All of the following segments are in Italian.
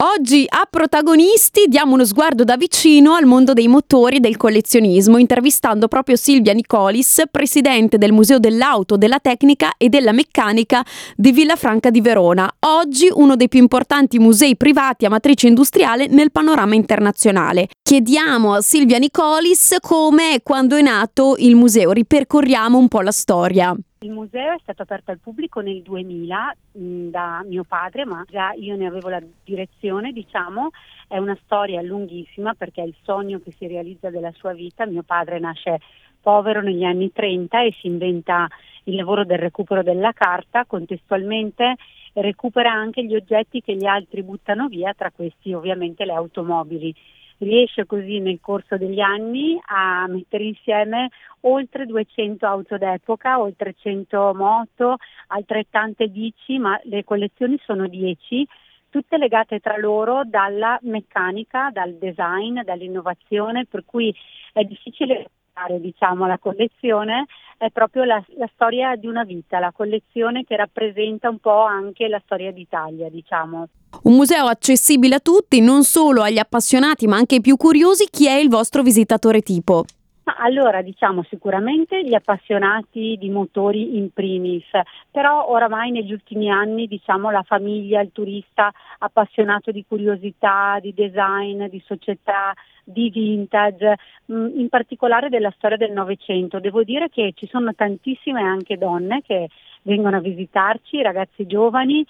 Oggi a Protagonisti diamo uno sguardo da vicino al mondo dei motori e del collezionismo, intervistando proprio Silvia Nicolis, presidente del Museo dell'Auto, della Tecnica e della Meccanica di Villafranca di Verona. Oggi uno dei più importanti musei privati a matrice industriale nel panorama internazionale. Chiediamo a Silvia Nicolis come e quando è nato il museo. Ripercorriamo un po' la storia. Il museo è stato aperto al pubblico nel 2000 da mio padre, ma già io ne avevo la direzione, diciamo. È una storia lunghissima perché è il sogno che si realizza della sua vita. Mio padre nasce povero negli anni 30 e si inventa il lavoro del recupero della carta, contestualmente recupera anche gli oggetti che gli altri buttano via, tra questi ovviamente le automobili. Riesce così nel corso degli anni a mettere insieme oltre 200 auto d'epoca, oltre 100 moto, altrettante bici, ma le collezioni sono 10, tutte legate tra loro dalla meccanica, dal design, dall'innovazione, per cui è difficile fare, diciamo, la collezione, è proprio la storia di una vita, la collezione che rappresenta un po' anche la storia d'Italia, diciamo. Un museo accessibile a tutti, non solo agli appassionati ma anche ai più curiosi. Chi è il vostro visitatore tipo? Allora, diciamo sicuramente gli appassionati di motori in primis, però oramai negli ultimi anni, diciamo, la famiglia, il turista appassionato di curiosità, di design, di società, di vintage, in particolare della storia del Novecento. Devo dire che ci sono tantissime anche donne che vengono a visitarci, ragazzi giovani,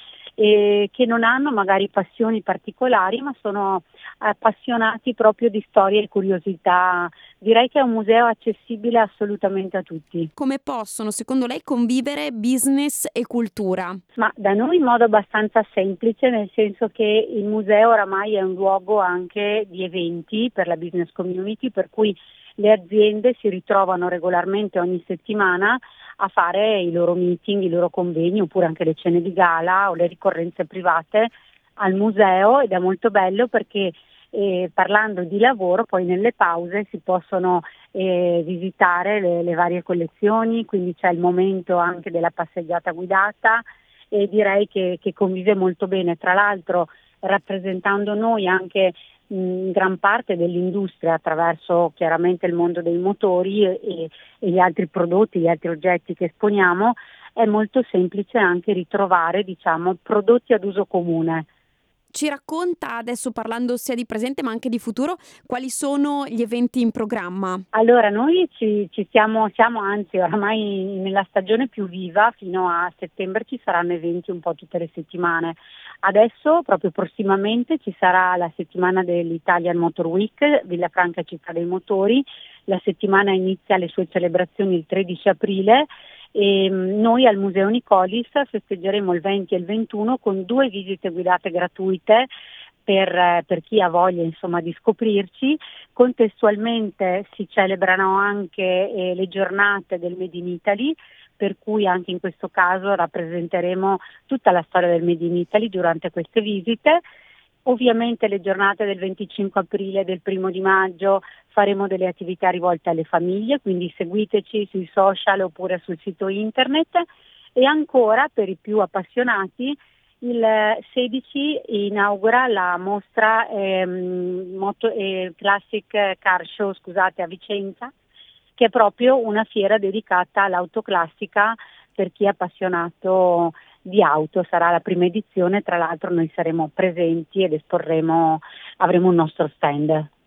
che non hanno magari passioni particolari, ma sono appassionati proprio di storie e curiosità. Direi che è un museo accessibile assolutamente a tutti. Come possono, secondo lei, convivere business e cultura? Ma da noi in modo abbastanza semplice, nel senso che il museo oramai è un luogo anche di eventi per la business community, per cui le aziende si ritrovano regolarmente ogni settimana a fare i loro meeting, i loro convegni, oppure anche le cene di gala o le ricorrenze private al museo, ed è molto bello perché parlando di lavoro poi nelle pause si possono visitare le varie collezioni, quindi c'è il momento anche della passeggiata guidata e direi che convive molto bene, tra l'altro rappresentando noi anche gran parte dell'industria attraverso chiaramente il mondo dei motori e gli altri prodotti, gli altri oggetti che esponiamo. È molto semplice anche ritrovare, diciamo, prodotti ad uso comune. Ci racconta adesso, parlando sia di presente ma anche di futuro, quali sono gli eventi in programma? Allora, noi siamo anzi oramai nella stagione più viva, fino a settembre ci saranno eventi un po' tutte le settimane. Adesso, proprio prossimamente, ci sarà la settimana dell'Italian Motor Week, Villafranca Città dei Motori. La settimana inizia le sue celebrazioni il 13 aprile e noi al Museo Nicolis festeggeremo il 20 e il 21 con 2 visite guidate gratuite per chi ha voglia, insomma, di scoprirci. Contestualmente si celebrano anche le giornate del Made in Italy, per cui anche in questo caso rappresenteremo tutta la storia del Made in Italy durante queste visite. Ovviamente le giornate del 25 aprile e del 1° di maggio faremo delle attività rivolte alle famiglie, quindi seguiteci sui social oppure sul sito internet. E ancora, per i più appassionati, il 16 inaugura la mostra Classic Car Show, scusate, a Vicenza, che è proprio una fiera dedicata all'autoclassica per chi è appassionato di auto. Sarà la prima edizione, tra l'altro noi saremo presenti ed avremo un nostro stand.